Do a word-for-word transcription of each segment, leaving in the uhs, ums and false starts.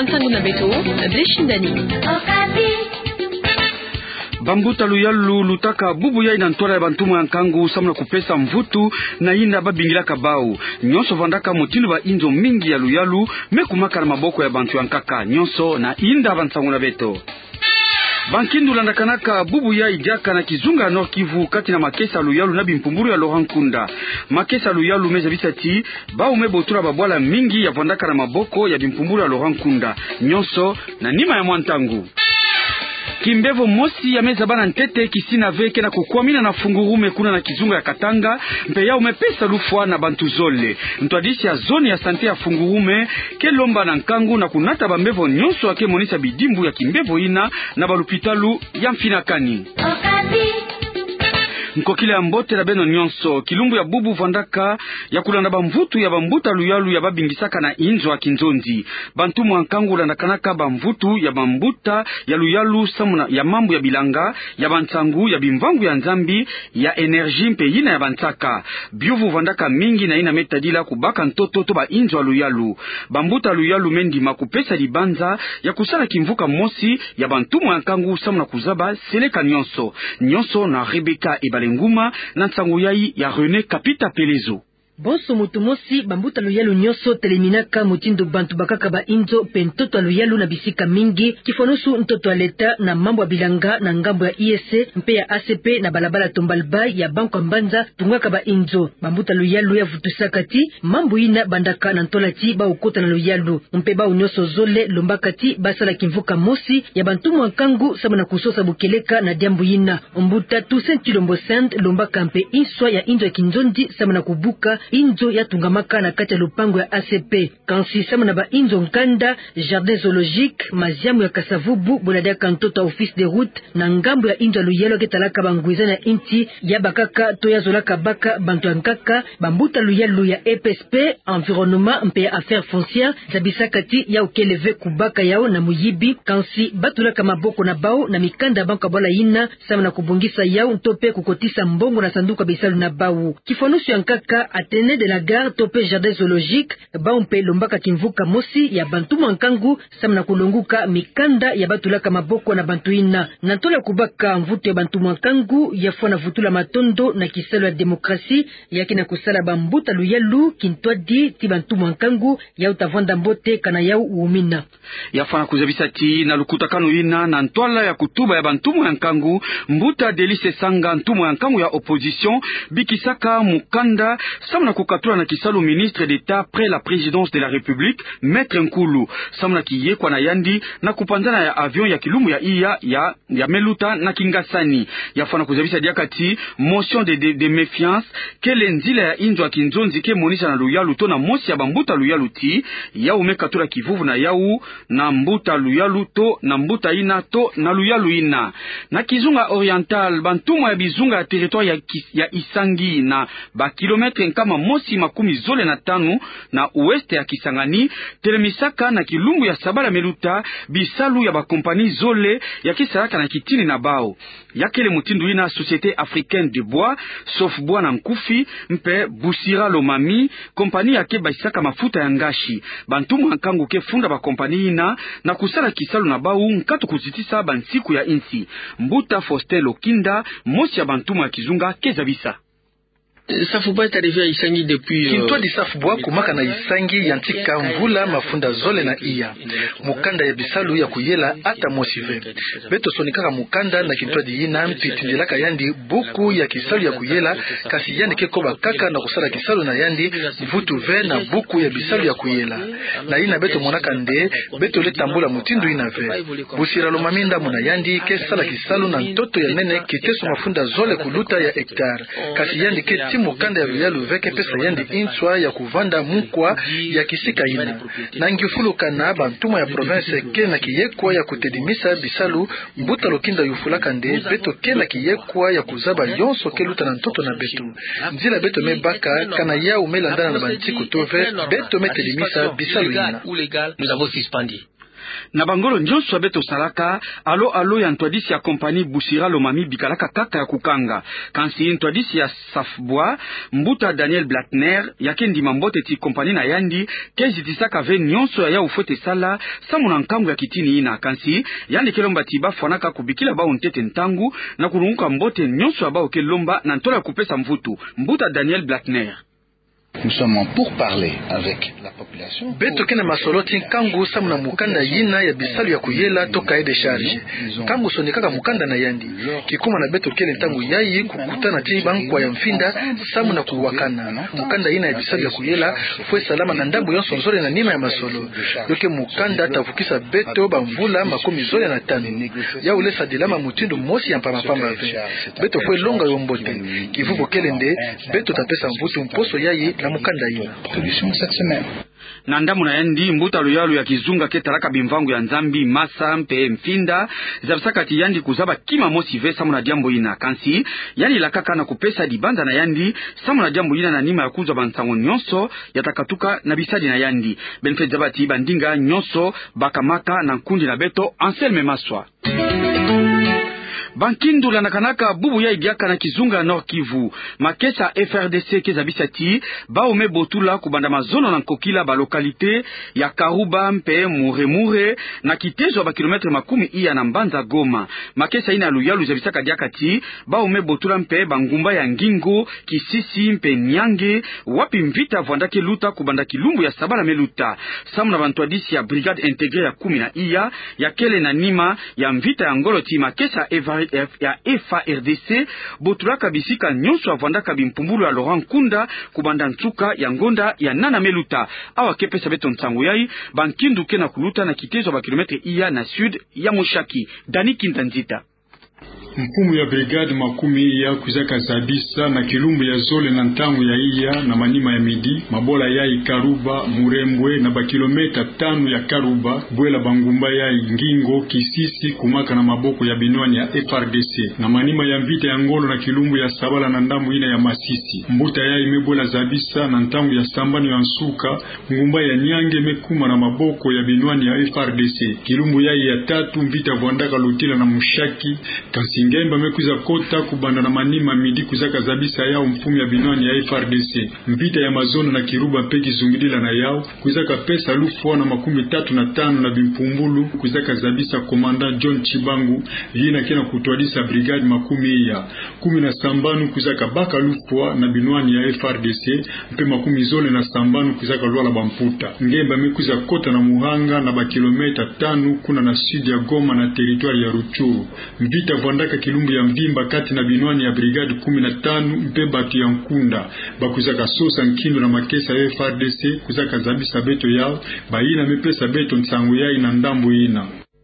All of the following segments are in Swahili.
Sangu na Beto, Bleshindani. Bambuta luyalu lutaka bubu ya inantwala ya bantumu ya nkangu samuna kupesa mvutu na inda babingila kabau. Nyonso vandaka mutilu ba inzo mingi ya luyalu mekumaka na maboko ya bantu ya nkaka. Nyonso na inda bansangu na Beto. Bankindu landakanaka bubu ya idjaka na kizunga ya Nord Kivu kati na makesa luyalu na bimpumburu ya Laurent Nkunda. Makesa luyalu meza bisati ba umebotura babwala mingi ya vandaka na maboko ya bimpumburu ya Laurent Nkunda. Nyonso na nima ya mwantangu. Kimbevo mosi ya meza bana ntete kisina veke na kukwamina na fungurume kuna na kizunga ya Katanga mpe ya umepesa lufwa na bantu zole. Mtuadisi ya zone ya sante ya fungurume kelomba na nkangu na kunata bambevo nyonso wake monisa bidimbu ya Kimbevo ina na balupitalu ya Mfinakani. Nkokile ya mbote na beno nyonso kilumbu ya bubu vandaka ya kulanda bamvutu ya bambuta luyalu ya babingisaka na inzo wa kinzonzi. Bantu mwankangu landakanaka bamvutu ya bambuta ya luyalu samuna ya mambu ya bilanga ya bantangu ya bimvangu ya nzambi ya enerji mpe yina ya bantaka. Biuvu vandaka mingi na ina metadila kubaka ntoto to ba inzo wa luyalu. Bambuta luyalu mendi makupesa libanza ya kusala kimvuka mosi ya bantu mwankangu samuna kuzaba seleka nyonso. Nyonso na Rebeka Iba Lenguma na nsangu yai ya René Kapita Pelezo. Bonso mutumosi bambuta luyalu nyoso teleminaka mutindo bantu bakaka ba inzo pe ntoto luyalu na bisika mingi kifonusu ntoto aleta na mambo ya bilanga na ngambo ya I S mpe ya A C P na balabala tombalba ya banko mbanza tungaka ba inzo bambuta luyalu ya vutusakati mambo ina bandaka na ntolati ba ukota na luyalu mpe ba unyoso zole lombakati basala kimvuka mosi ya bantu mwankangu sama na kusosa bukeleka na diambu ina mbuta tusenti lombo sand lombaka mpe inswa ya inzo ya kinzondi sama na kubuka inzo ya tungamaka na kati ya lupango ya A C P kansi sama na ba inzo nkanda jardin zoologique maziamu ya Kasavubu bonadia kantoto office de route na ngambo ya inzo luyelo ketalaka bangwiza na inti ya bakaka to ya zolaka baka bantu ya nkaka bambuta luyelu ya E P S P environnement mpe ya affaires foncières zabisakati ya ukeleve kubaka yao na muyibi kansi batulaka maboko na bao na mikanda banka bola ina sama na kubungisa yao ntope kukotisa mbongo na sanduka bisalu na bao kifonusu ya nkaka Atene de la gare tope jardin zoologique baumpe lombaka kimvuka mosi ya bantu mwankangu samna kulunguka mikanda ya batulaka maboko na bantu ina nantola kubaka mvuto ya bantu mwankangu ya fwana vutula matondo na kisalo ya demokrasi ya kina kusala bambuta luyalu kintwadi ti bantu mwankangu ya utavanda mbote kana yau uumina ya fwana kuzabisati na lukutakano ina na ntwala ya kutuba ya bantu mwankangu mbuta Delice Sanga ntu mwankangu ya opposition bikisaka mukanda samna kukatula na kisalu ministre d'État près la présidence de la République Maître Nkulu samna kiyekwa na yandi na kupanzana ya avion ya kilumu ya iya ya ya Meluta na Kingasani yafana kuzabisa diakati motion de, de, de méfiance kele nzila ya inzo ya kinzonzi ke monisa na luyalu to na mosi ya bambuta luyalu ti ya umekatula kivuvu na yau na mbuta luyalu to na mbuta ina to na luyalu ina na kizunga oriental bantumo ya bizunga ya territoire ya, ya Isangi na ba kilometre kama mosi makumi zole na tanu na ueste ya Kisangani telemisaka na kilumbu ya Sabala Meluta bisalu ya bakompani zole ya kisaraka na kitini na bao yakele mutindu ina Société Africaine de Bois sauf bois na Nkufi mpe Busira Lomami kompani yake baisaka mafuta ya ngashi bantumu nkangu ke funda bakompani ina na kusala kisalu na bao nkatu kuzitisa bansiku ya insi Mbuta Faustin Lokinda mosi ya bantumu ya kizunga kezabisa. Safubwa est arrivé à Isangi depuis euh, Kintwa di Safubwa kumaka na Isangi yantika mvula mafunda zole na iya mukanda ya bisalu ya kuyela ata mosive beto sonikaka mukanda na Kintwa di ina mpitindelaka yandi buku ya kisalu ya kuyela kasi yandi kekoba kaka na kusala kisalu na yandi mvutu ve na buku ya bisalu ya kuyela na ina beto monaka nde beto le tambula mutindu ina ve Busira Lomaminda muna yandi ke sala kisalu na ntoto ya nene kiteso mafunda zole kuluta ya hectare kasi yandi ke mukanda ya luyalu veke pesa yandi inswa ya kuvanda mukwa ya kisika ina na ngifuluka na bantuma ya province ke na kiyekwa ya kutedimisa bisalu Mbuta Lokinda yufulaka nde beto ke na kiyekwa ya kuzaba yonso ke luta na ntoto na beto nzila beto mebaka kana ya umelandana na bantiko tove beto metedimisa bisalu ina nous avons suspendu. Na bangolo nyonso beto salaka alo alo ya ntwadisi ya kompani Busira Lomami bikalaka kaka ya kukanga kansi ntwadisi ya Safbois mbuta Daniel Blattner yake ndima mbote ti kompani na yandi kezi tisaka ve nyonso ya ufete sala samuna nkangu ya kitini ina kansi yandi kelomba tiba fwanaka kubikila bao ntete ntangu na kurunguka mbote nyonso ya bao kelomba na ntola kupesa mvutu mbuta Daniel Blattner. Nous sommes pour parler avec la population. Beto kena masoloti nkangu samuna mukanda yina ya bisalu ya kuyela toka ede charge. Nkangu sonikaka mukanda na yandi. Kikuma na beto kele ntangu yayi kukutana ti bankwa ya mfinda samuna kuwakana. Mukanda yina ya bisalu ya kuyela fwe salama na ndambu yonso nzore na nima ya masolo. Yoke mukanda tavukisa beto bamvula makomi zole na tano. Ya ulesa dilama mutindu mosi ya mpamapamba ve. Beto fwe longa yombote. Kivuvo kele nde beto tapesa mvutu mposo yayi na mukanda yina. Na ndamu na yandi mbuta luyalu ya kizunga ketalaka bimvangu ya nzambi masa mpe mfinda zabisaka ti yandi kuzaba kima mosi ve samu na jambo ina kansi yani lakaka na kupesa dibanza na yandi samu na jambo ina na nima ya kuzwa bansango nyonso yatakatuka na bisadi na yandi benfe zabati bandinga nyonso bakamaka na nkundi na beto Anselme Maswa. Bankindu la nakanaka bubu ya igiaka na kizunga ya Nord Kivu. Makesa F R D C keza bisati ba ome botula kubanda mazono na nkokila ba lokalite ya Karuba mpe Muremure na kitezo ba kilometre makumi iya na Mbanza Goma. Makesa ina luyalu za bisaka diakati ba ome botula mpe bangumba ya Ngingo Kisisi mpe Nyange wapi mvita vwandake luta kubanda kilumbu ya Sabala Meluta. Samu na bantwadisi ya brigade integre ya kumi na iya ya kele na nima ya mvita ya ngoloti Makesa Eva ya F R D C botulaka bisika nyonso avandaka bimpumbulu ya Laurent Kunda kubanda ntsuka ya ngonda ya Nana Meluta awa kepesa beto ntango yai bankindu kena kuluta na kitezo ba kilometre iya na sud ya Moshaki. Dani Kintanzita. Mpumu ya brigade makumi iya kuzaka zabisa na kilumbu ya zole na ntangu ya iya na manima ya midi mabola ya Ikaruba Murembwe na ba kilometa tano ya Karuba bwela bangumba ya Ngingo Kisisi kumaka na maboko ya binwani ya F R D C na manima ya mvita ya ngolo na kilumbu ya Sabala na ndambu ina ya Masisi mbuta ya imebola zabisa na ntangu ya Sambano ya Nsuka ngumba ya Nyange mekuma na maboko ya binwani ya F R D C kilumbu ya ya tatu mvita vwandaka lutila na Mushaki kasi Ngemba mekuza kota kubanda na manima midi kuzaka zabisa yao mfumu ya binwani ya F R D C mvita ya mazono na Kiruba peki zungidila na yao kuzaka pesa lufu na makumi tatu na tano na bimpumbulu kuzaka zabisa komanda John Chibangu yina kena kutuadisa brigade makumi ya kumi na sambanu kuzaka baka lufu na binwani ya F R D C mpe makumi zole na sambanu kuzaka luala bamputa Ngemba mekuza kota na Muhanga na ba kilometa tano kuna na sud ya Goma na territoire ya Ruchuru mvita vwandaka kilumbu ya mvimba kati na binwani ya brigade kumi na tano mpe batu ya Nkunda bakuzaka sosa Nkindu na Makesa ya F R D C kuzaka zabisa beto yao baina mepesa beto nsango yai na ndambu ina.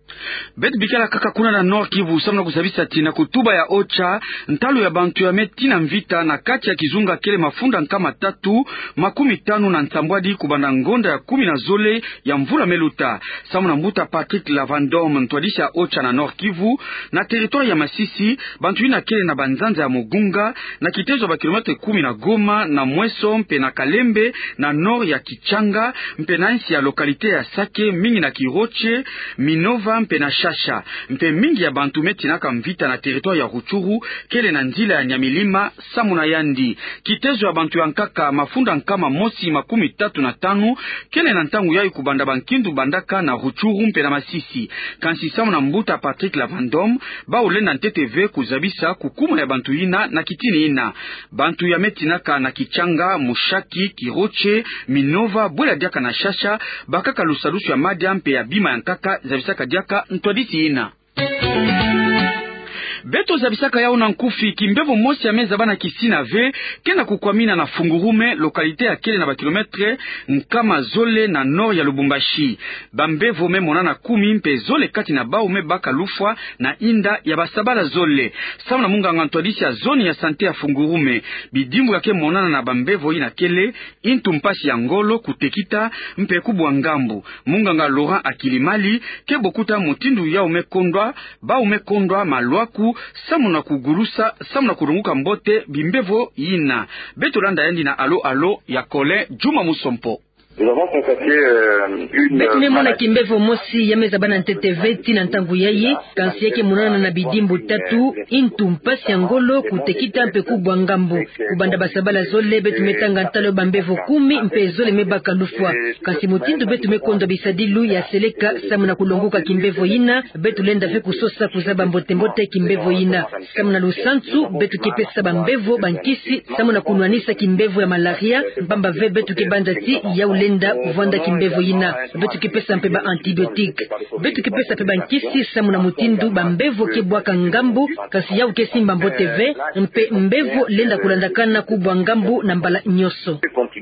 Bet bikala kaka kuna na Nord Kivu samna kusabisa tina kutuba ya ocha ntalo ya bantu ya metina mvita na kati ya kizunga kele mafunda nkama tatu makumi tano na ntambwadi kubanda ngonda ya kumi na zole ya mvula Meluta. Samna mbuta Patrick Lavandom ntwadisha ocha na Nord Kivu na territoire ya Masisi bantu ina kele na banzanza ya Mugunga na kitezo ba kilometre kumi na Goma na Mweso mpe na Kalembe na nord ya Kichanga mpe na nsi ya lokalite ya Sake mingi na Kiroche Minova mpe na Shasha mpe mingi ya bantu metinaka mvita na territoire ya Ruchuru kele na nzila ya Nyamilima Samuna Yandi kitezo ya bantu ya nkaka mafunda nkama mosi makumi tatu na tano kele na ntangu yai kubanda bankindu bandaka na Ruchuru mpe na Masisi kansi Samuna mbuta Patrick Lavandom ba ulenda ntete ve kuzabisa kukuma ya bantu ina na kitini ina bantu ya metinaka na Kichanga Mushaki Kiroche Minova bwela diaka na Shasha bakaka lusalusu ya madia mpe ya bima ya nkaka zabisaka diaka ntwadisi ina. Beto zabisaka yao na nkufi kimbevo mosi ya meza bana kisina ve kena kukwamina na Fungurume lokalite ya kele na ba kilometre nkama zole na nord ya Lubumbashi bambevo memona na kumi mpe zole kati na ba ume baka lufwa na inda ya basabala zole sawa na munga ngantwadisi ya zoni ya sante ya Fungurume bidimbu yake monana na bambevo ina kele intu mpasi ya ngolo kutekita mpe kubwa ngambu munga nga Laurent Akilimali ke bokuta mutindu ya umekondwa ba umekondwa malwaku samu na kugurusa samu na kurunguka mbote bimbevo yina beto landa yandi na alo alo ya Kole Juma Musompo. Betumemona kimbevo mosi yameza bana nteteve tina ntangu yaye kansi yake munana na bidimbu tatu intu mpasi ya ngolo kutekita mpe kubwa ngambo kubanda basabala zole betumetanga ntalo bambevo kumi mpe zole mebaka lufwa kansi mutindu betumekondo bisadilu ya seleka samuna kulonguka kimbevo yina betulenda fe kusosa kuzaba mbotembote kimbevo yina samuna lusantu betukepesa bambevo bankisi samuna kunwanisa kimbevo ya malaria mbamba ve betukebandati ya ulenda kuvanda kimbevo yina betukepesa mpe ba antibiotique betukepesa mpe bankisi samuna mutindu bambevo kebwaka ngambu kasi ya ukesimba mbote ve mpe mbevo lenda kulandakana kubwa ngambu na mbala nyoso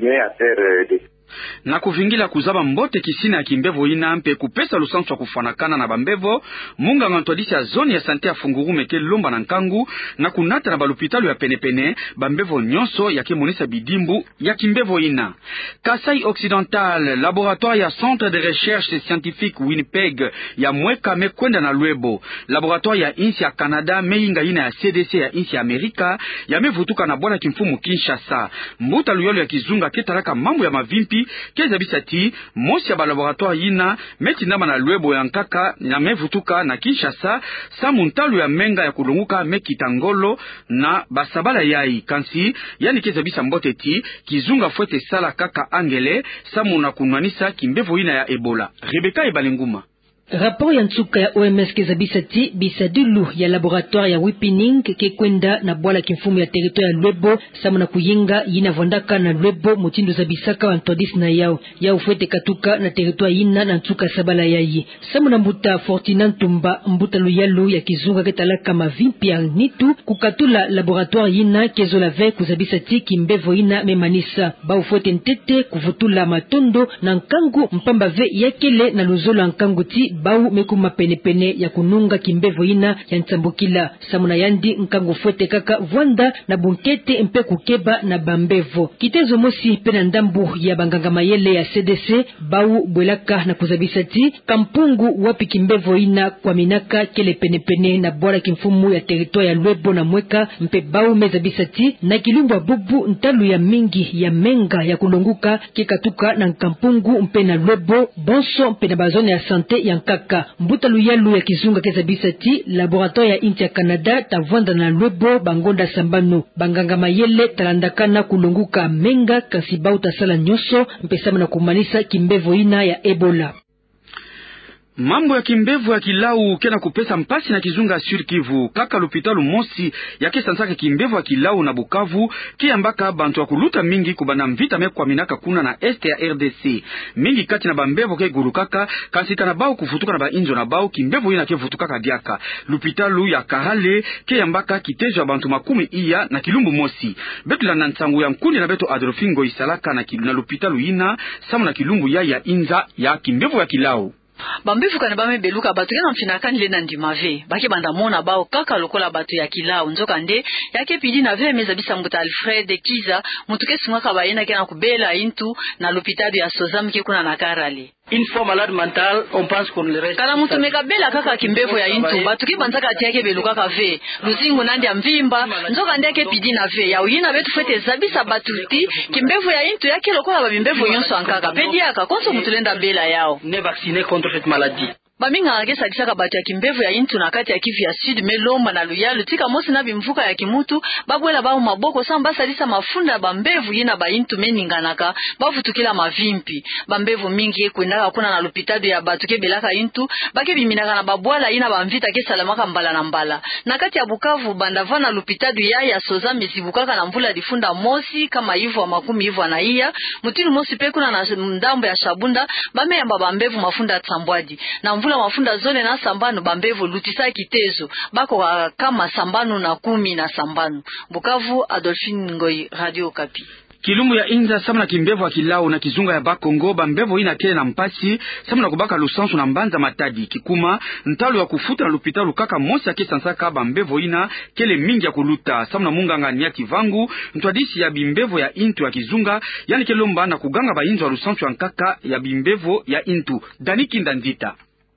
na kuvingila kuzaba mbote kisina ya kimbevo ina mpe kupesa lusansu wa kufanakana na bambevo munga ngantwadisi ya zone ya sante ya Funguru meke lomba na nkangu na kunata na balupitalu ya penepene bambevo nyonso ya kemonisa bidimbu ya kimbevo ina. Kasai Occidental, laboratoire ya Centre de Recherche Scientifique Winnipeg ya mweka mekwenda na Lwebo, laboratoire ya insi ya Canada meinga ina ya C D C ya insi ya Amerika ya mevutuka na bwana kimfumu Kinshasa. Mbuta luyolo ya kizunga ketalaka mambo ya mavimpi keza bisati mosi ya balaboratoire yina meti ndama na Lwebo ya nkaka na mevutuka na Kinshasa samu ntalu ya menga ya kulunguka mekitangolo na basabala yai kansi yani keza bisa mbote ti kizunga fwete sala kaka angele samu na kunwanisa kimbevo yina ya Ebola. Rebeka Ebalenguma. Rapport ya nsuka ya O M S keza bisati bisadulu ya laboratoire ya Wipining kekwenda na bwala kimfumu ya territoire ya Lwebo samu na kuyinga yina vondaka na Lwebo mutindu za bisaka wa ntodis na yao ya ufwete katuka na territoire yina na nsuka sabala yayi samu na mbuta Fortina Ntumba mbuta luyalu ya kizunga ketalaka mavimpi ya nitu kukatula laboratoire yina kezo la ve kuzabisati kimbevo yina memanisa ba ufwete ntete kuvutula matondo na nkangu mpamba ve yakele na luzolo nkangu ti bau mekuma penepene ya kununga kimbevo ina ya ntambukila samuna yandi nkango fwete kaka vwanda na bunkete mpe kukeba na bambevo kitezo mosi pena ndambu ya banganga mayele ya C D C bau bwelaka na kuzabisati kampungu wapi kimbevo ina kwa minaka kele penepene na bwala kimfumu ya territoire ya Lwebo na mweka mpe bau mezabisati na kilumbwa bubu ntalu ya mingi ya menga ya kulonguka kikatuka na kampungu mpe na Lwebo bonso mpe na bazone ya sante ya kaka mbuta luyalu ya kizunga keza bisati laboratoire ya inti ya Canada tavwanda na Lwebo bangonda sambano banganga mayele talandakana kulunguka menga kasi bauta sala nyoso mpesama na kumanisa kimbevo ina ya Ebola. Mambo ya kimbevu ya kilau kena kupesa mpasi na kizunga Sud Kivu kaka lupitalu mosi ya kesa nsaka kimbevu ya kilau na Bukavu kiambaka bantu wa kuluta mingi kubana mvita mekwa minaka kuna na este ya R D C mingi kati na bambevu ke guru kaka kansika na bao kufutuka na ba inzo na bao kimbevu ina ke futuka kadiaka lupitalu ya Karale kiambaka kitejo ya bantu makumi iya na kilumbu mosi betu la nansangu ya mkundi na betu Adolfingo isalaka na, kilu, na lupitalu ina samu na kilumbu ya ya inza ya kimbevu ya kilau. Bambevu kana bame beluka batu yana mfinaka nile na ndimave baki banda mona bao kaka lokola batu ya kilau nzoka nde yake pidi na ve meza bisa mbuta Alfred Kiza mutuke sumaka bayena kena kubela intu na lopitadu ya Sozam ke kuna na Karale. Une fois malade mental, on pense qu'on le reste. Kala mutu mekabela kaka kimbevo ya intu batu ki banzaka ati yake beluka ka ve luzingu nandi ya mvimba nzoka nde yake pidi na ve ya uyina betu fete zabisa batu ti kimbevo ya intu yake lokola babimbevo yonso ankaka pedi yaka konso mutu lenda bela yao ne vacciner contre cette maladie. Baminga ngesa kisaka batu ya kimbevu ya intu na kati ya Kivu ya Sud melomba na luyalu tika mosi na bimvuka ya kimutu babwela bao maboko samba salisa mafunda ya bambevu yina ba intu meninganaka bavutukila mavimpi bambevu mingi kwendaka kuna na lupitadu ya batu ke belaka intu bake biminaka na babwala yina bamvita ke salamaka mbala na mbala na kati ya Bukavu bandava na lupitadu ya ya Soza mezibukaka na mvula difunda mosi kama hivyo wa makumi hivyo na iya mutinu mosi pe kuna na ndambo ya Shabunda bame yamba bambevu mafunda tsambwadi na mvula mafunda zone na sambano bambevu lutisa kitezo bako kama sambano na kumi na sambano. Bukavu, Adolphine Ngoi, Radio Okapi. Kilumbu ya inza samu na kimbevu wa kilau na kizunga ya Bakongo bambevu ina kele na mpasi samu na kubaka lusansu na mbanza matadi kikuma ntalu ya kufuta na lupitalu kaka mosi ya kesa nsaka bambevu ina kele mingi ya kuluta samu na munganga niati vangu ntwadisi ya bimbevu ya intu ya kizunga yani kelomba na kuganga ba inzo ya lusansu ya nkaka ya bimbevu ya intu Daniki Ndanzita.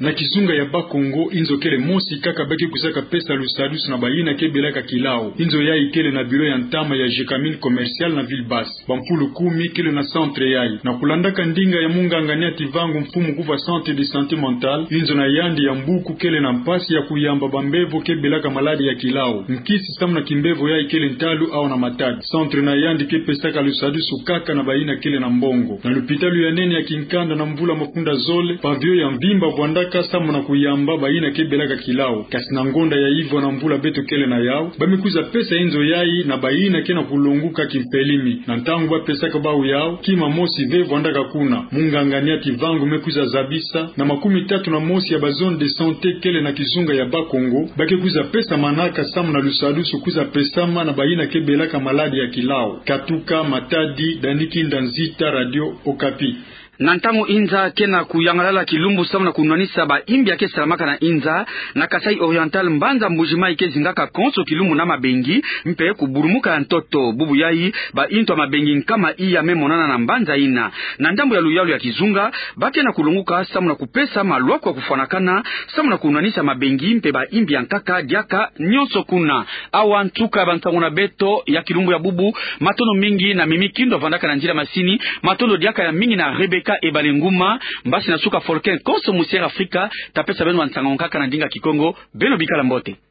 na kizunga ya Bakongo inzo kele mosi kaka baki kusaka pesa lusadus na bayina kebelaka kilao inzo yai kele na biro ya ntama ya Jekamine commercial na ville basse bampulu kumi kele na centre yai na kulandaka ndinga ya mungangania tivangu mfumu kuva centre de santé mentale inzo na yandi ya mbuku kele na mpasi ya kuyamba bambevo kebelaka maladi ya kilao mkisi samna kimbevo yai kele ntalu au na matadi centre na yandi kepesaka lusadus ukaka na bayina kele na mbongo na lupitalu ya nene ya kinkanda na mvula mafunda zole pavio ya mvimba vwandaka samu na kuyamba baina kebelaka kilao kasi na ngonda ya hivyo na mvula beto kele na yao bamikuza pesa inzo yai na baina kena kulunguka kimpelimi na ntangu ba pesa kabau yao kima mosi ve vwandaka kuna mungangania tivangu mekuza zabisa na makumi tatu na mosi ya bazone de santé kele na kizunga ya Bakongo bake kuza pesa manaka samu na lusadusu kuza pesama na baina kebelaka maladi ya kilao Katuka Matadi Daniki Ndanzita Radio Okapi. na ntango inza kena kuyangalala kilumbu samu na kunwanisa ba imbi yake salamaka na inza na Kasai Oriental mbanza mbujima ike zingaka konso kilumbu na mabengi mpe kuburumuka ya ntoto bubu yai ba into mabengi nkama iya memonana na mbanza ina na ndambu ya luyalu ya kizunga bake na kulunguka samu na kupesa malwako ya kufanakana samu na kunwanisa mabengi mpe ba imbi ya nkaka diaka nyonso kuna awa ntuka bantangu na beto ya kilumbu ya bubu matono mingi na mimi kindo vandaka na njira masini matono diaka ya mingi na Rebeka ebalenguma mbasi na suka folken konso musiera Afrika tapesa beno wansangonkaka na ndinga Kikongo beno bikala mbote.